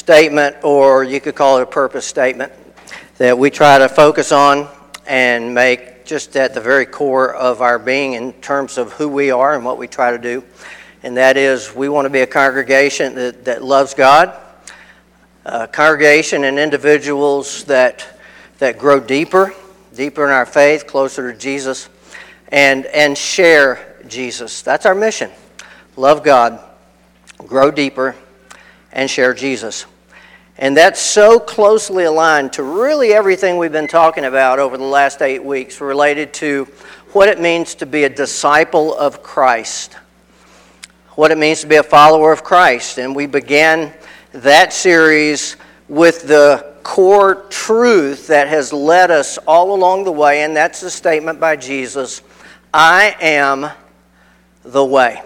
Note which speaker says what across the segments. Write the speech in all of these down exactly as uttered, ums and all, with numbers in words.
Speaker 1: statement, or you could call it a purpose statement, that we try to focus on and make just at the very core of our being in terms of who we are and what we try to do. And that is, we want to be a congregation that, that loves God, a congregation and individuals that that grow deeper, deeper in our faith, closer to Jesus, and and share Jesus. That's our mission. Love God, grow deeper, and share Jesus. And that's so closely aligned to really everything we've been talking about over the last eight weeks related to what it means to be a disciple of Christ, what it means to be a follower of Christ. And we began that series with the core truth that has led us all along the way, and that's the statement by Jesus, I am the way.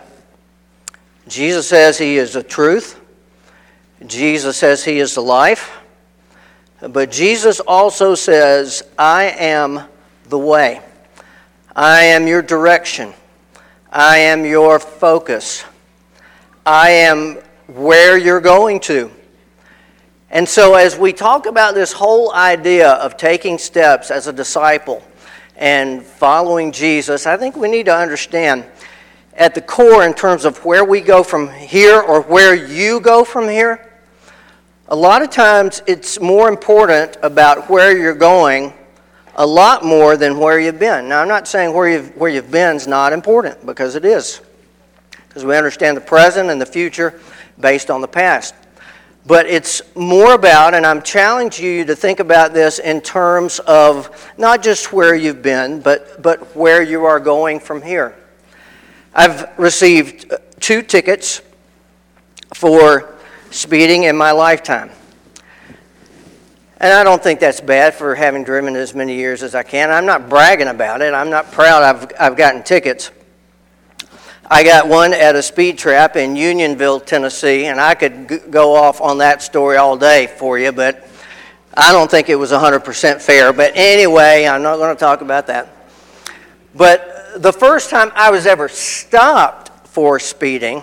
Speaker 1: Jesus says he is the truth. Jesus says he is the life. But Jesus also says, I am the way. I am your direction. I am your focus. I am where you're going to. And so as we talk about this whole idea of taking steps as a disciple and following Jesus, I think we need to understand at the core in terms of where we go from here or where you go from here, a lot of times it's more important about where you're going a lot more than where you've been. Now, I'm not saying where you've, where you've been is not important, because it is. Because we understand the present and the future based on the past. But it's more about, and I'm challenging you to think about this in terms of not just where you've been, but, but where you are going from here. I've received two tickets for speeding in my lifetime. And I don't think that's bad for having driven as many years as I can. I'm not bragging about it. I'm not proud I've, I've gotten tickets. I got one at a speed trap in Unionville, Tennessee, and I could g- go off on that story all day for you, but I don't think it was one hundred percent fair. But anyway, I'm not going to talk about that. But the first time I was ever stopped for speeding,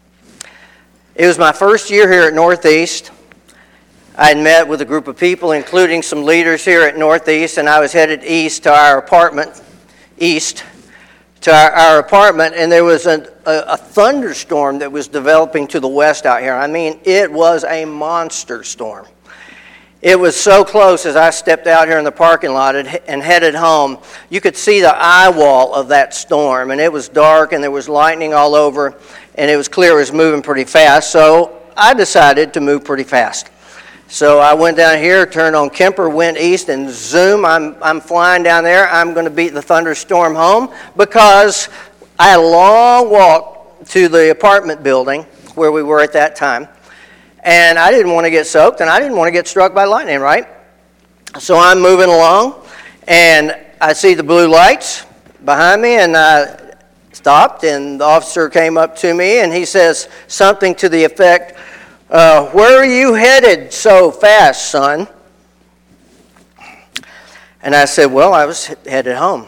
Speaker 1: it was my first year here at Northeast. I had met with a group of people, including some leaders here at Northeast, and I was headed east to our apartment, east to our, our apartment, and there was a, a, a thunderstorm that was developing to the west out here. I mean, it was a monster storm. It was so close as I stepped out here in the parking lot and, and headed home, you could see the eye wall of that storm, and it was dark, and there was lightning all over, and it was clear it was moving pretty fast, so I decided to move pretty fast. So I went down here, turned on Kemper, went east, and zoom, I'm I'm flying down there. I'm going to beat the thunderstorm home because I had a long walk to the apartment building where we were at that time. And I didn't want to get soaked, and I didn't want to get struck by lightning, right? So I'm moving along, and I see the blue lights behind me, and I stopped, and the officer came up to me, and he says something to the effect, Uh, where are you headed so fast, son? And I said, well, I was headed home.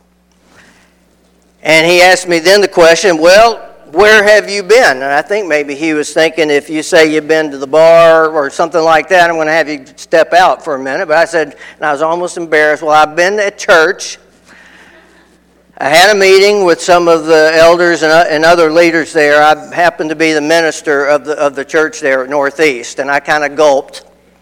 Speaker 1: And he asked me then the question, well, where have you been? And I think maybe he was thinking, if you say you've been to the bar or something like that, I'm going to have you step out for a minute. But I said, and I was almost embarrassed, well, I've been at church. I had a meeting with some of the elders and, uh, and other leaders there. I happened to be the minister of the of the church there at Northeast, and I kind of gulped.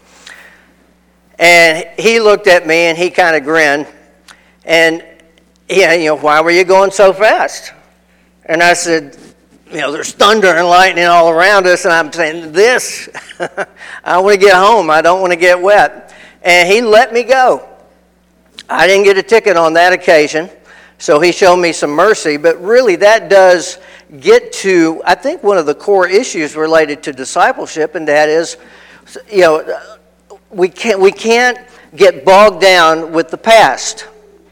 Speaker 1: And he looked at me and he kind of grinned. And yeah, you know, why were you going so fast? And I said, you know, there's thunder and lightning all around us, and I'm saying this. I want to get home. I don't want to get wet. And he let me go. I didn't get a ticket on that occasion. So he showed me some mercy, but really that does get to, I think, one of the core issues related to discipleship, and that is, you know, we can't we can't get bogged down with the past.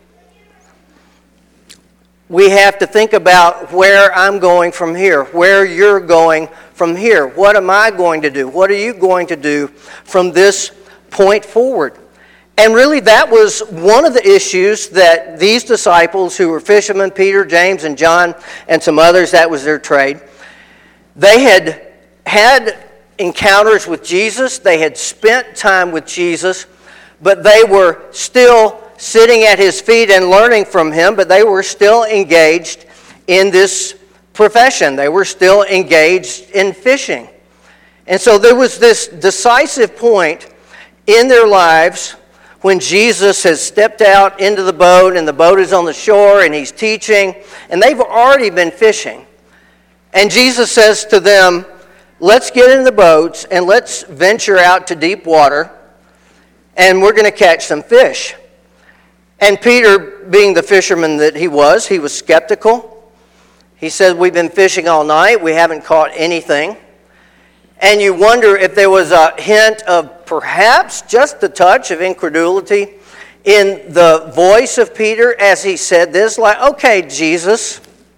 Speaker 1: We have to think about where I'm going from here, where you're going from here. What am I going to do? What are you going to do from this point forward? And really, that was one of the issues that these disciples, who were fishermen, Peter, James, and John, and some others, that was their trade, they had had encounters with Jesus. They had spent time with Jesus, but they were still sitting at his feet and learning from him, but they were still engaged in this profession. They were still engaged in fishing. And so there was this decisive point in their lives when Jesus has stepped out into the boat and the boat is on the shore and he's teaching, and they've already been fishing. And Jesus says to them, let's get in the boats and let's venture out to deep water, and we're going to catch some fish. And Peter, being the fisherman that he was, he was skeptical. He said, we've been fishing all night, we haven't caught anything. And you wonder if there was a hint of perhaps just a touch of incredulity in the voice of Peter as he said this, like, okay, Jesus,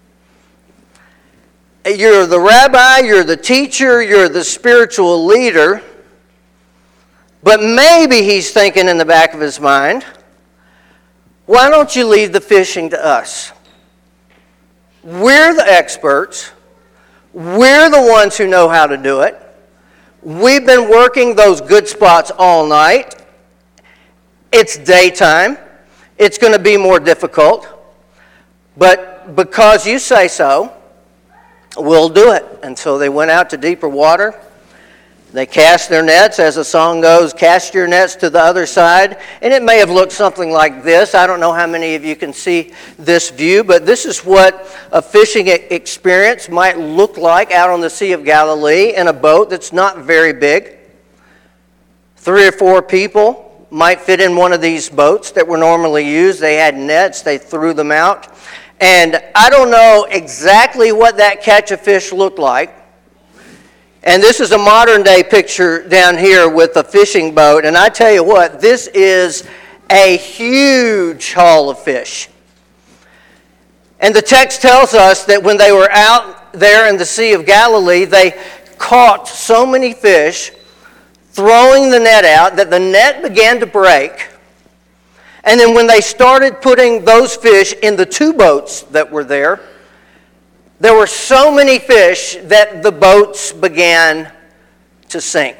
Speaker 1: you're the rabbi, you're the teacher, you're the spiritual leader, but maybe he's thinking in the back of his mind, why don't you leave the fishing to us? We're the experts. We're the ones who know how to do it. We've been working those good spots all night. It's daytime. It's going to be more difficult. But because you say so, we'll do it. And so they went out to deeper water. They cast their nets, as the song goes, cast your nets to the other side. And it may have looked something like this. I don't know how many of you can see this view, but this is what a fishing experience might look like out on the Sea of Galilee in a boat that's not very big. Three or four people might fit in one of these boats that were normally used. They had nets. They threw them out. And I don't know exactly what that catch of fish looked like. And this is a modern day picture down here with a fishing boat. And I tell you what, this is a huge haul of fish. And the text tells us that when they were out there in the Sea of Galilee, they caught so many fish, throwing the net out, that the net began to break. And then when they started putting those fish in the two boats that were there, there were so many fish that the boats began to sink.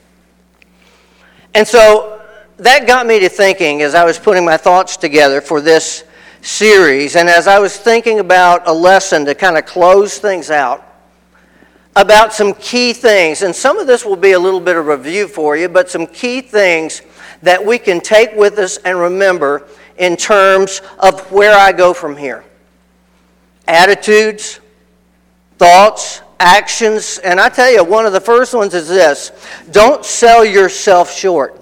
Speaker 1: And so that got me to thinking as I was putting my thoughts together for this series, and as I was thinking about a lesson to kind of close things out, about some key things, and some of this will be a little bit of review for you, but some key things that we can take with us and remember in terms of where I go from here. Attitudes, thoughts, actions, and I tell you, one of the first ones is this: don't sell yourself short.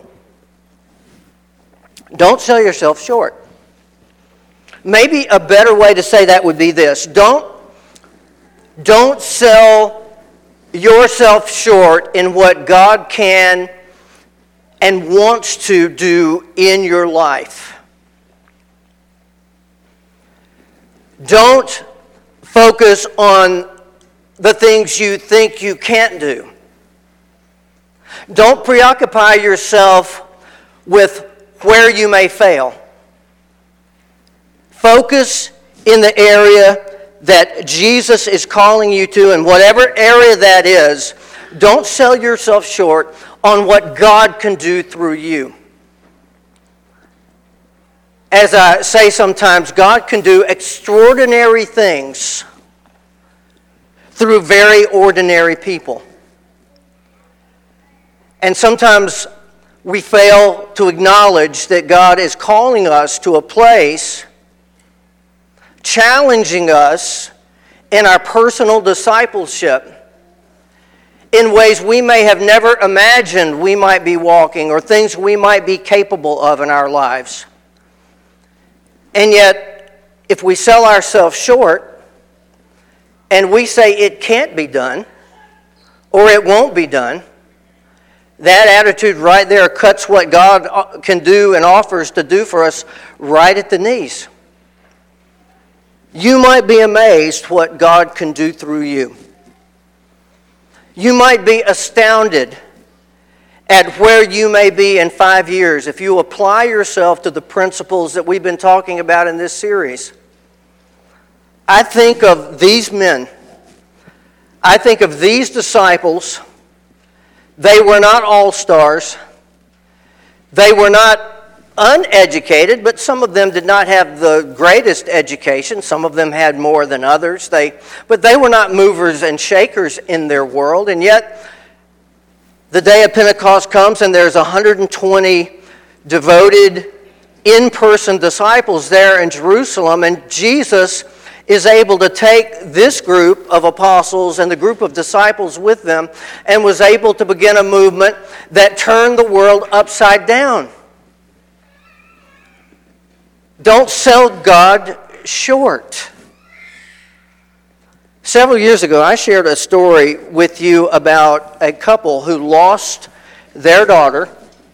Speaker 1: Don't sell yourself short. Maybe a better way to say that would be this: don't, don't sell yourself short in what God can and wants to do in your life. Don't focus on the things you think you can't do. Don't preoccupy yourself with where you may fail. Focus in the area that Jesus is calling you to, and whatever area that is, don't sell yourself short on what God can do through you. As I say sometimes, God can do extraordinary things through very ordinary people. And sometimes we fail to acknowledge that God is calling us to a place, challenging us in our personal discipleship in ways we may have never imagined we might be walking, or things we might be capable of in our lives. And yet, if we sell ourselves short and we say it can't be done or it won't be done, that attitude right there cuts what God can do and offers to do for us right at the knees. You might be amazed what God can do through you. You might be astounded at where you may be in five years if you apply yourself to the principles that we've been talking about in this series. I think of these men, I think of these disciples They were not all-stars. They were not uneducated, but some of them did not have the greatest education. Some of them had more than others. They, but they were not movers and shakers in their world. And yet, the day of Pentecost comes and there's one hundred twenty devoted, in-person disciples there in Jerusalem, and Jesus is able to take this group of apostles and the group of disciples with them and was able to begin a movement that turned the world upside down. Don't sell God short. Several years ago, I shared a story with you about a couple who lost their daughter,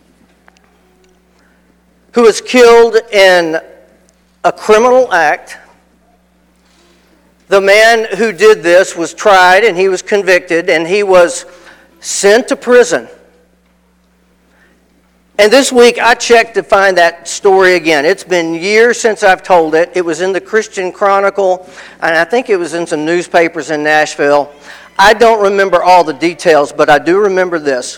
Speaker 1: who was killed in a criminal act. The man who did this was tried and he was convicted and he was sent to prison. And this week I checked to find that story again. It's been years since I've told it. It was in the Christian Chronicle, and I think it was in some newspapers in Nashville. I don't remember all the details, but I do remember this.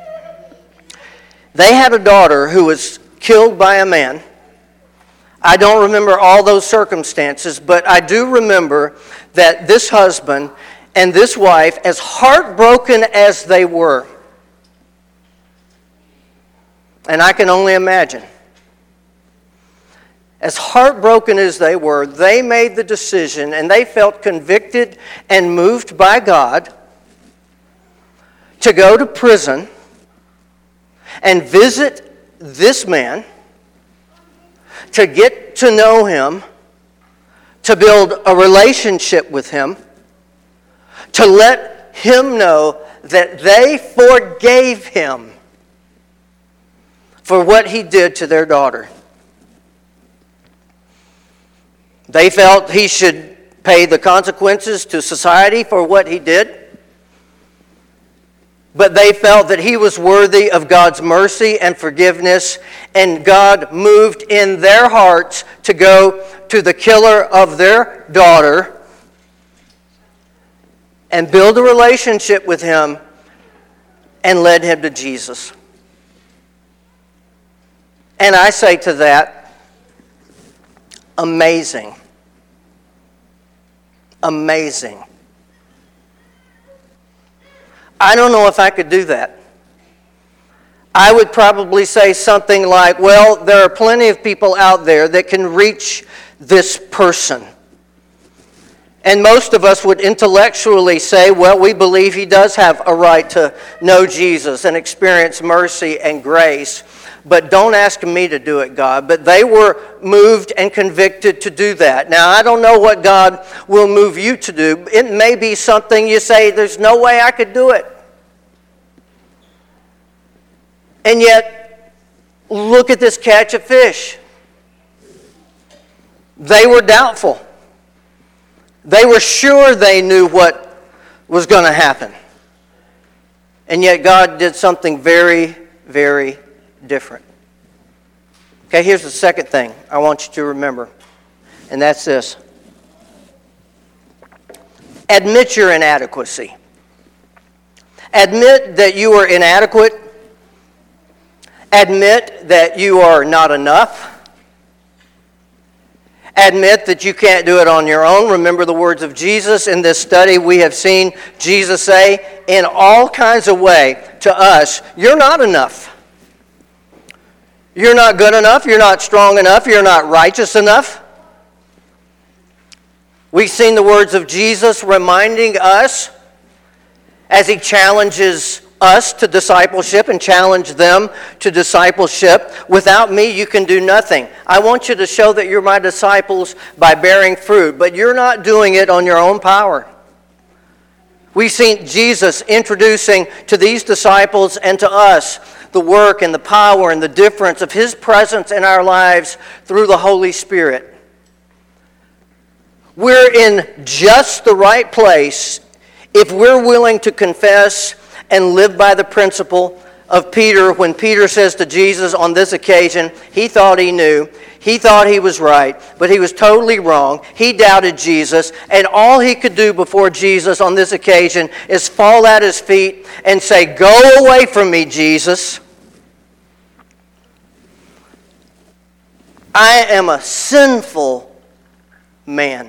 Speaker 1: They had a daughter who was killed by a man. I don't remember all those circumstances, but I do remember that this husband and this wife, as heartbroken as they were, and I can only imagine, as heartbroken as they were, they made the decision and they felt convicted and moved by God to go to prison and visit this man, to get to know him, to build a relationship with him, to let him know that they forgave him for what he did to their daughter. They felt he should pay the consequences to society for what he did. But they felt that he was worthy of God's mercy and forgiveness, and God moved in their hearts to go to the killer of their daughter and build a relationship with him and led him to Jesus. And I say to that, amazing. Amazing. I don't know if I could do that. I would probably say something like, well, there are plenty of people out there that can reach this person. And most of us would intellectually say, well, we believe he does have a right to know Jesus and experience mercy and grace. But don't ask me to do it, God. But they were moved and convicted to do that. Now, I don't know what God will move you to do. It may be something you say, there's no way I could do it. And yet, look at this catch of fish. They were doubtful. They were sure they knew what was going to happen. And yet God did something very, very different. Okay, here's the second thing I want you to remember, and that's this. Admit your inadequacy. Admit that you are inadequate. Admit that you are not enough. Admit that you can't do it on your own. Remember the words of Jesus. In this study, we have seen Jesus say in all kinds of ways to us, you're not enough. You're not good enough. You're not strong enough. You're not righteous enough. We've seen the words of Jesus reminding us as he challenges us to discipleship and challenge them to discipleship. Without me, you can do nothing. I want you to show that you're my disciples by bearing fruit, but you're not doing it on your own power. We've seen Jesus introducing to these disciples and to us the work and the power and the difference of his presence in our lives through the Holy Spirit. We're in just the right place if we're willing to confess and live by the principle of Peter when Peter says to Jesus on this occasion, he thought he knew, he thought he was right, but he was totally wrong. He doubted Jesus, and all he could do before Jesus on this occasion is fall at his feet and say, "Go away from me, Jesus. I am a sinful man.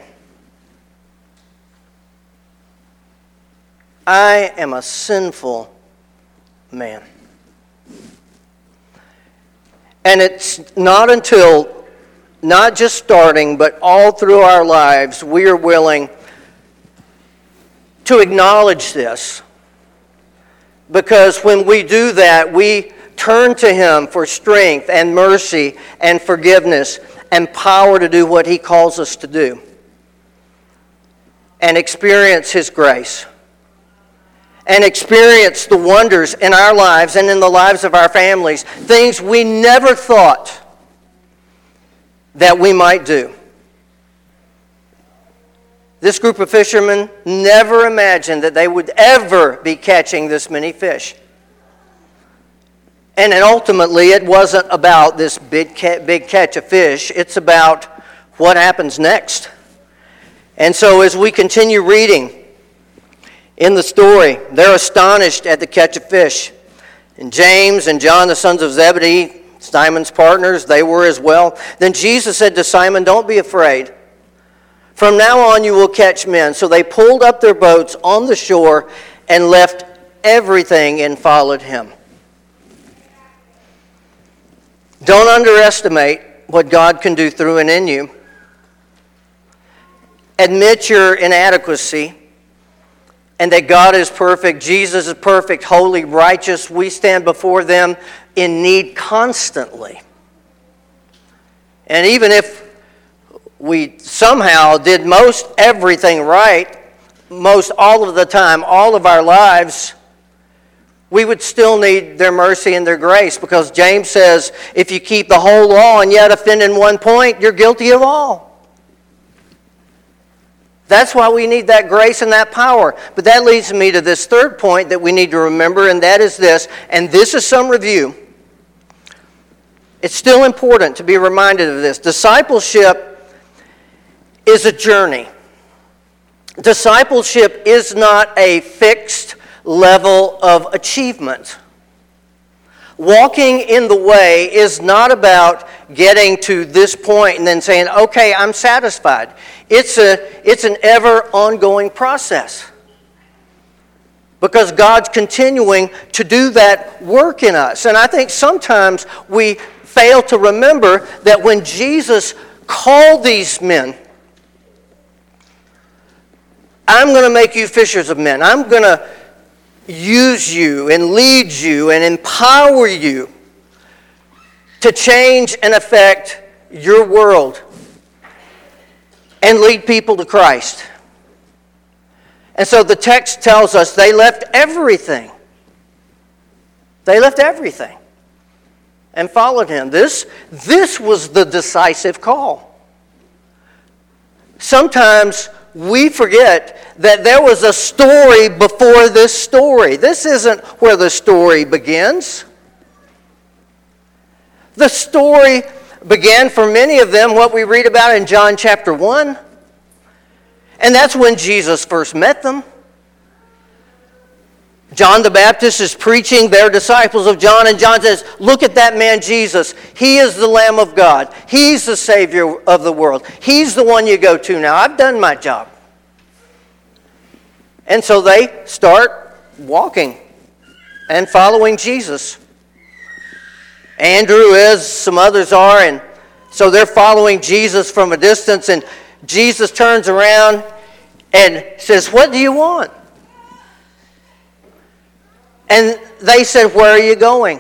Speaker 1: I am a sinful man." And it's not until, not just starting, but all through our lives, we are willing to acknowledge this. Because when we do that, we turn to Him for strength and mercy and forgiveness and power to do what He calls us to do. And experience His grace. And experience the wonders in our lives and in the lives of our families. Things we never thought that we might do. This group of fishermen never imagined that they would ever be catching this many fish. And then ultimately, it wasn't about this big big catch of fish. It's about what happens next. And so as we continue reading in the story, they're astonished at the catch of fish. And James and John, the sons of Zebedee, Simon's partners, they were as well. Then Jesus said to Simon, "Don't be afraid. From now on you will catch men." So they pulled up their boats on the shore and left everything and followed Him. Don't underestimate what God can do through and in you. Admit your inadequacy and that God is perfect, Jesus is perfect, holy, righteous. We stand before them in need constantly. And even if we somehow did most everything right, most all of the time, all of our lives, we would still need their mercy and their grace, because James says, if you keep the whole law and yet offend in one point, you're guilty of all. That's why we need that grace and that power. But that leads me to this third point that we need to remember, and that is this, and this is some review. It's still important to be reminded of this. Discipleship is a journey. Discipleship is not a fixed level of achievement. Walking in the way is not about getting to this point and then saying, okay, I'm satisfied. It's a, it's an ever ongoing process. Because God's continuing to do that work in us. And I think sometimes we fail to remember that when Jesus called these men, I'm going to make you fishers of men. I'm going to use you and lead you and empower you to change and affect your world and lead people to Christ. And so the text tells us they left everything. They left everything and followed Him. This, this was the decisive call. Sometimes we forget that there was a story before this story. This isn't where the story begins. The story began for many of them, what we read about in John chapter one. And that's when Jesus first met them. John the Baptist is preaching, their disciples of John, and John says, look at that man Jesus. He is the Lamb of God. He's the Savior of the world. He's the one you go to now. I've done my job. And so they start walking and following Jesus. Andrew is, some others are, and so they're following Jesus from a distance, and Jesus turns around and says, what do you want? And they said, where are you going?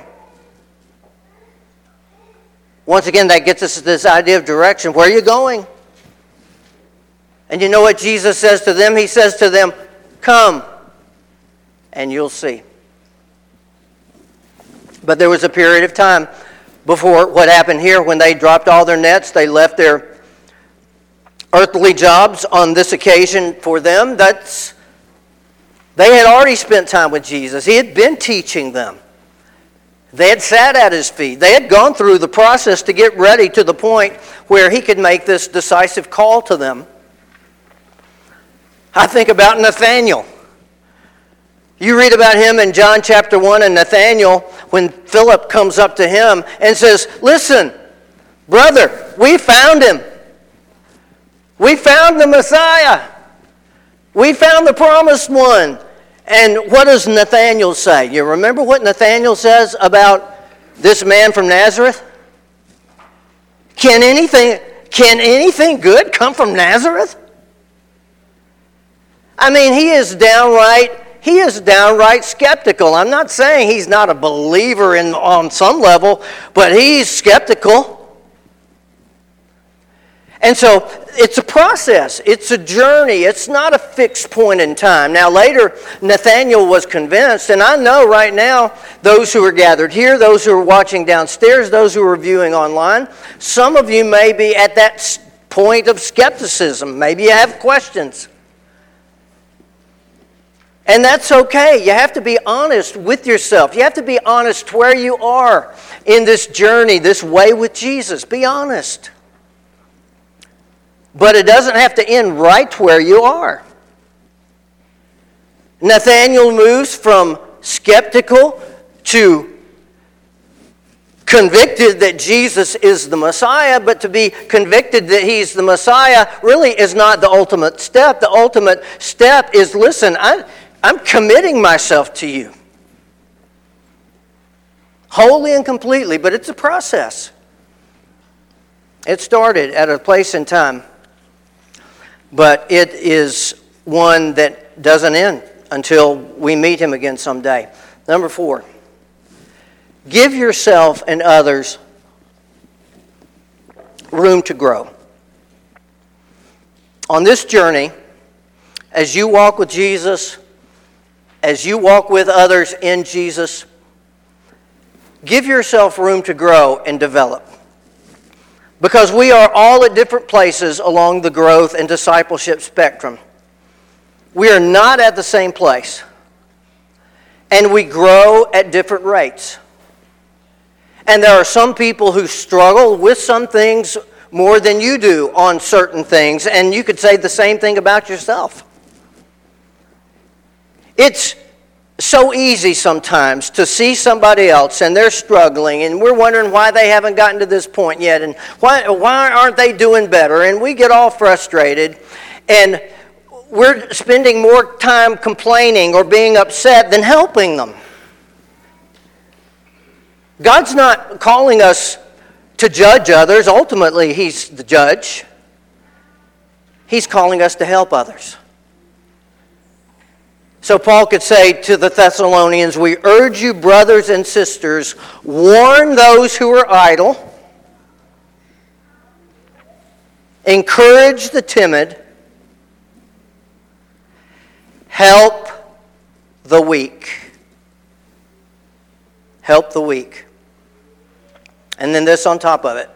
Speaker 1: Once again, that gets us this idea of direction. Where are you going? And you know what Jesus says to them? He says to them, come, and you'll see. But there was a period of time before what happened here when they dropped all their nets. They left their earthly jobs on this occasion for them. That's They had already spent time with Jesus. He had been teaching them. They had sat at his feet. They had gone through the process to get ready to the point where he could make this decisive call to them. I think about Nathanael. You read about him in John chapter one, and Nathanael, when Philip comes up to him and says, listen, brother, we found him. We found the Messiah. We found the promised one. And what does Nathanael say? You remember what Nathanael says about this man from Nazareth? Can anything, can anything good come from Nazareth? I mean, he is downright, he is downright skeptical. I'm not saying he's not a believer in on some level, but he's skeptical. And so it's a process. It's a journey. It's not a fixed point in time. Now later, Nathanael was convinced, and I know right now, those who are gathered here, those who are watching downstairs, those who are viewing online, some of you may be at that point of skepticism. Maybe you have questions. And that's okay. You have to be honest with yourself. You have to be honest where you are in this journey, this way with Jesus. Be honest. But it doesn't have to end right where you are. Nathanael moves from skeptical to convicted that Jesus is the Messiah, but to be convicted that he's the Messiah really is not the ultimate step. The ultimate step is, listen, I, I'm committing myself to you. Wholly and completely, but it's a process. It started at a place in time, but it is one that doesn't end until we meet him again someday. Number four, give yourself and others room to grow. On this journey, as you walk with Jesus, as you walk with others in Jesus, give yourself room to grow and develop. Because we are all at different places along the growth and discipleship spectrum. We are not at the same place. And we grow at different rates. And there are some people who struggle with some things more than you do on certain things. And you could say the same thing about yourself. It's so easy sometimes to see somebody else and they're struggling and we're wondering why they haven't gotten to this point yet and why, why aren't they doing better, and we get all frustrated and we're spending more time complaining or being upset than helping them. God's not calling us to judge others. Ultimately, he's the judge. He's calling us to help others. So Paul could say to the Thessalonians, we urge you, brothers and sisters, warn those who are idle, encourage the timid, help the weak. Help the weak. And then this on top of it.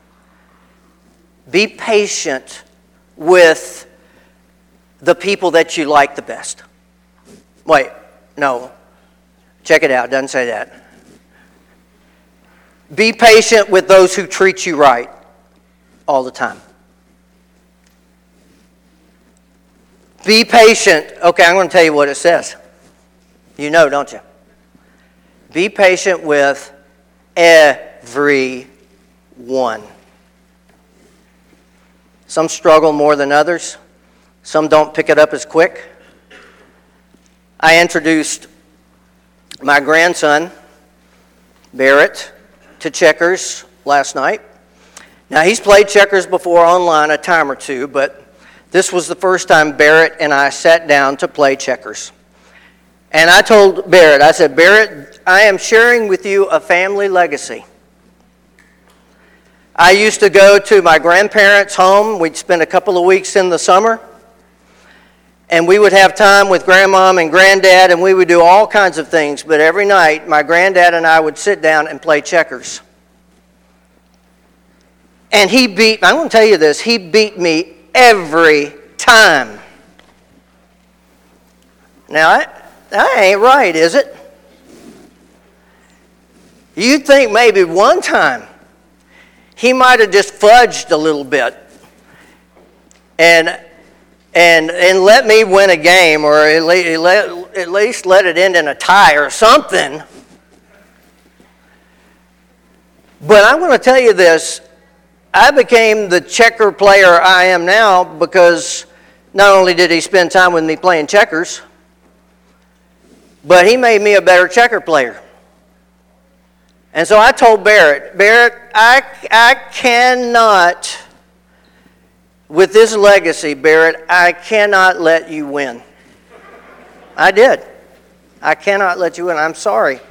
Speaker 1: Be patient with the people that you like the best. Wait, no. Check it out. It doesn't say that. Be patient with those who treat you right all the time. Be patient. Okay, I'm going to tell you what it says. You know, don't you? Be patient with everyone. Some struggle more than others. Some don't pick it up as quick. I introduced my grandson, Barrett, to checkers last night. Now, he's played checkers before online a time or two, but this was the first time Barrett and I sat down to play checkers. And I told Barrett, I said, Barrett, I am sharing with you a family legacy. I used to go to my grandparents' home. We'd spend a couple of weeks in the summer. And we would have time with grandmom and granddad, and we would do all kinds of things. But every night, my granddad and I would sit down and play checkers. And he beat, I'm going to tell you this, he beat me every time. Now, that, that ain't right, is it? You'd think maybe one time he might have just fudged a little bit and and and let me win a game, or at least, at least let it end in a tie or something. But I'm going to tell you this, I became the checker player I am now because not only did he spend time with me playing checkers, but he made me a better checker player. And so I told Barrett, Barrett, I, I cannot, with this legacy, Barrett, I cannot let you win. I did. I cannot let you win. I'm sorry.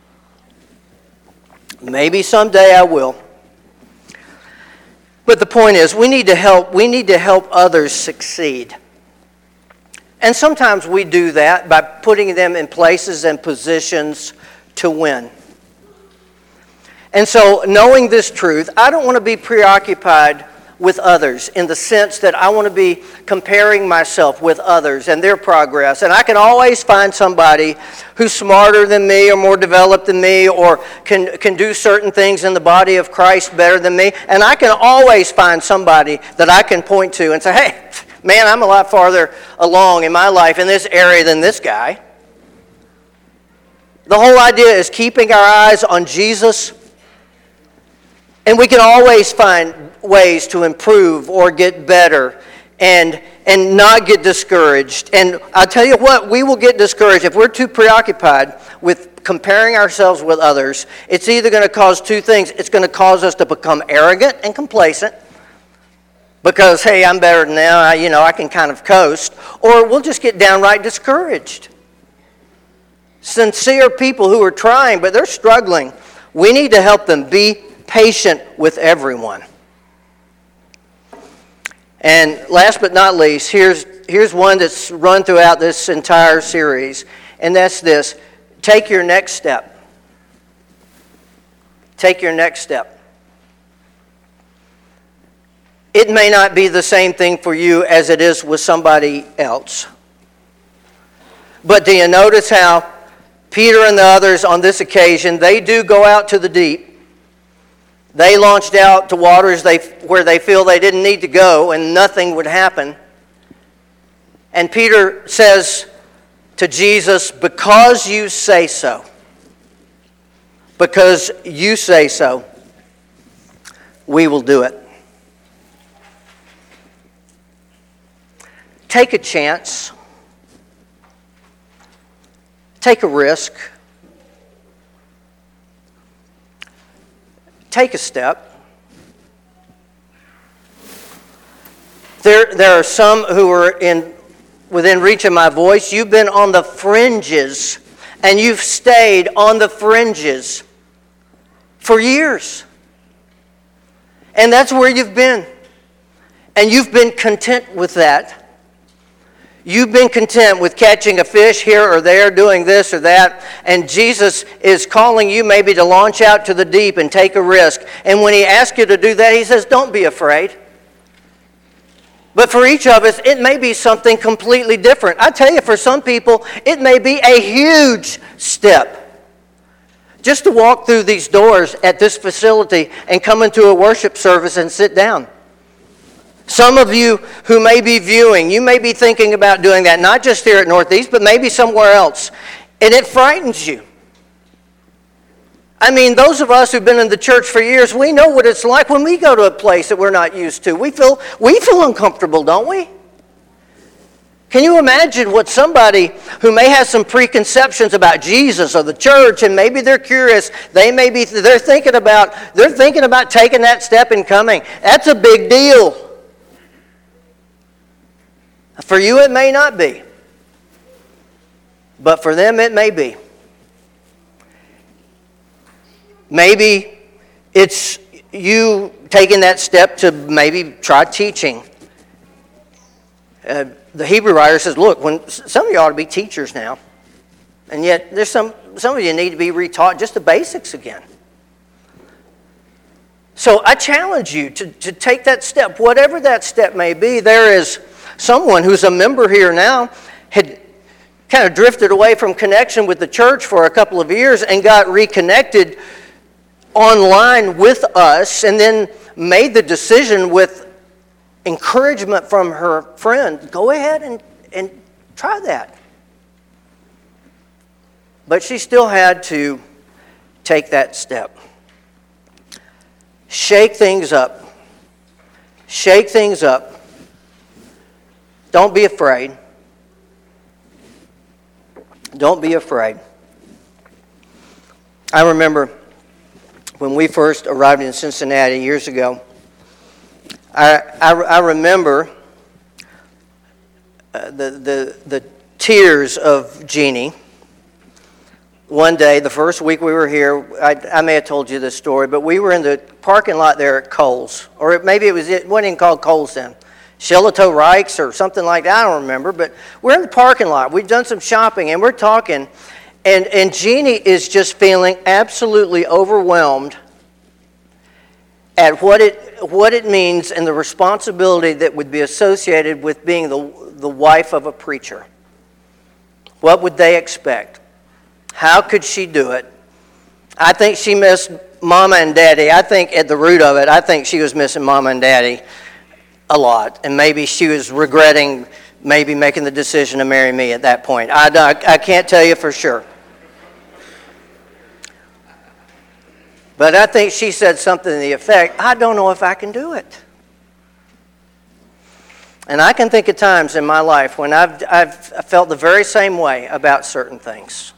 Speaker 1: Maybe someday I will. But the point is, we need to help, we need to help others succeed. And sometimes we do that by putting them in places and positions to win. And so, knowing this truth, I don't want to be preoccupied with others in the sense that I want to be comparing myself with others and their progress. And I can always find somebody who's smarter than me or more developed than me or can, can do certain things in the body of Christ better than me. And I can always find somebody that I can point to and say, hey, man, I'm a lot farther along in my life in this area than this guy. The whole idea is keeping our eyes on Jesus. And we can always find ways to improve or get better and, and not get discouraged. And I'll tell you what, we will get discouraged if we're too preoccupied with comparing ourselves with others. It's either going to cause two things. It's going to cause us to become arrogant and complacent because, hey, I'm better than them, I, you know, I can kind of coast. Or we'll just get downright discouraged. Sincere people who are trying, but they're struggling. We need to help them be patient with everyone. And last but not least, here's, here's one that's run throughout this entire series, and that's this. Take your next step. Take your next step. It may not be the same thing for you as it is with somebody else. But do you notice how Peter and the others on this occasion, they do go out to the deep. They launched out to waters they, where they feel they didn't need to go and nothing would happen. And Peter says to Jesus, because you say so, because you say so, we will do it. Take a chance. Take a risk. Take a step. There, there are some who are in within reach of my voice. You've been on the fringes, and you've stayed on the fringes for years. And that's where you've been. And you've been content with that. You've been content with catching a fish here or there, doing this or that, and Jesus is calling you maybe to launch out to the deep and take a risk. And when he asks you to do that, he says, don't be afraid. But for each of us, it may be something completely different. I tell you, for some people, it may be a huge step. Just to walk through these doors at this facility and come into a worship service and sit down. Some of you who may be viewing, you may be thinking about doing that, not just here at Northeast, but maybe somewhere else. And it frightens you. I mean, those of us who've been in the church for years, we know what it's like when we go to a place that we're not used to. We feel, we feel uncomfortable, don't we? Can you imagine what somebody who may have some preconceptions about Jesus or the church, and maybe they're curious, they may be, they're thinking about, they're thinking about taking that step and coming. That's a big deal. For you, it may not be. But for them, it may be. Maybe it's you taking that step to maybe try teaching. Uh, the Hebrew writer says, look, when some of you ought to be teachers now. And yet, there's some, some of you need to be retaught just the basics again. So I challenge you to, to take that step, whatever that step may be. There is someone who's a member here now, had kind of drifted away from connection with the church for a couple of years and got reconnected online with us and then made the decision with encouragement from her friend, go ahead and, and try that. But she still had to take that step. Shake things up. Shake things up. Don't be afraid. Don't be afraid. I remember when we first arrived in Cincinnati years ago, I, I, I remember uh, the, the, the tears of Jeannie. One day, the first week we were here, I, I may have told you this story, but we were in the parking lot there at Kohl's, or it, maybe it was it wasn't even called Kohl's then, Shillito Reichs or something like that. I don't remember, but we're in the parking lot. We've done some shopping, and we're talking, and and Jeannie is just feeling absolutely overwhelmed at what it what it means and the responsibility that would be associated with being the the wife of a preacher. What would they expect? How could she do it? I think she missed Mama and Daddy. I think at the root of it, I think she was missing Mama and Daddy a lot. And maybe she was regretting maybe making the decision to marry me at that point. I, I, I can't tell you for sure. But I think she said something to the effect, I don't know if I can do it. And I can think of times in my life when I've, I've felt the very same way about certain things.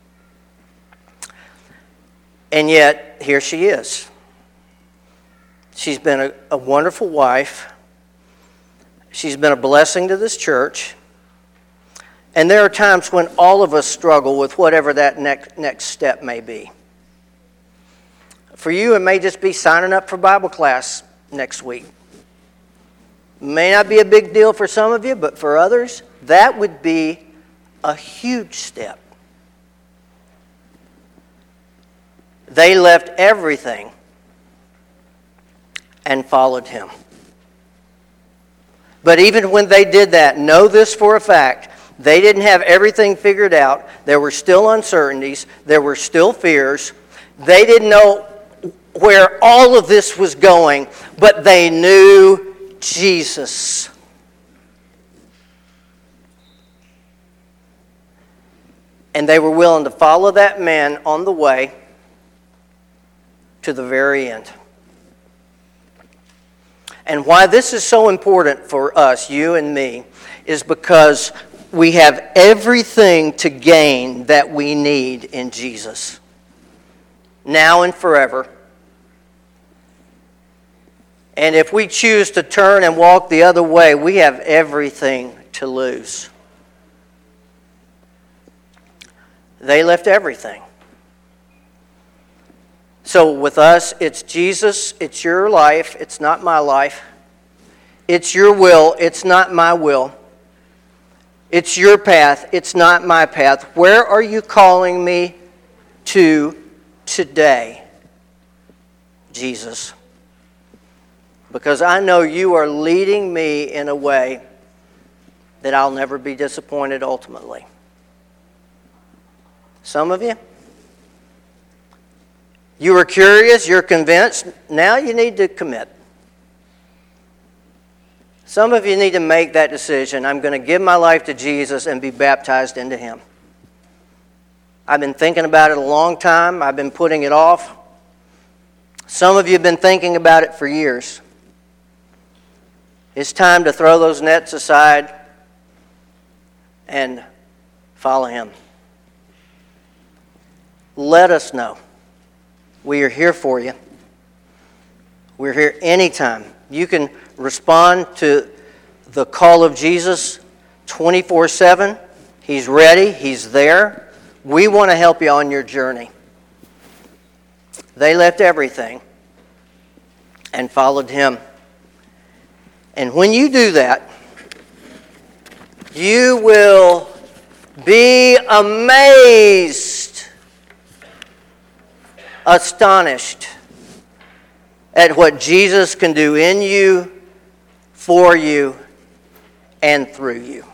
Speaker 1: And yet, here she is. She's been a, a wonderful wife. She's been a blessing to this church. And there are times when all of us struggle with whatever that next, next step may be. For you, it may just be signing up for Bible class next week. May not be a big deal for some of you, but for others, that would be a huge step. They left everything and followed him. But even when they did that, know this for a fact, they didn't have everything figured out. There were still uncertainties. There were still fears. They didn't know where all of this was going, but they knew Jesus. And they were willing to follow that man on the way to the very end. And why this is so important for us, you and me, is because we have everything to gain that we need in Jesus, now and forever. And if we choose to turn and walk the other way, we have everything to lose. They left everything. So with us, it's Jesus, it's your life, it's not my life. It's your will, it's not my will. It's your path, it's not my path. Where are you calling me to today, Jesus? Because I know you are leading me in a way that I'll never be disappointed ultimately. Some of you, you were curious, you're convinced, now you need to commit. Some of you need to make that decision. I'm going to give my life to Jesus and be baptized into him. I've been thinking about it a long time. I've been putting it off. Some of you have been thinking about it for years. It's time to throw those nets aside and follow him. Let us know. We are here for you. We're here anytime. You can respond to the call of Jesus twenty-four seven. He's ready. He's there. We want to help you on your journey. They left everything and followed him. And when you do that, you will be amazed, astonished at what Jesus can do in you, for you, and through you.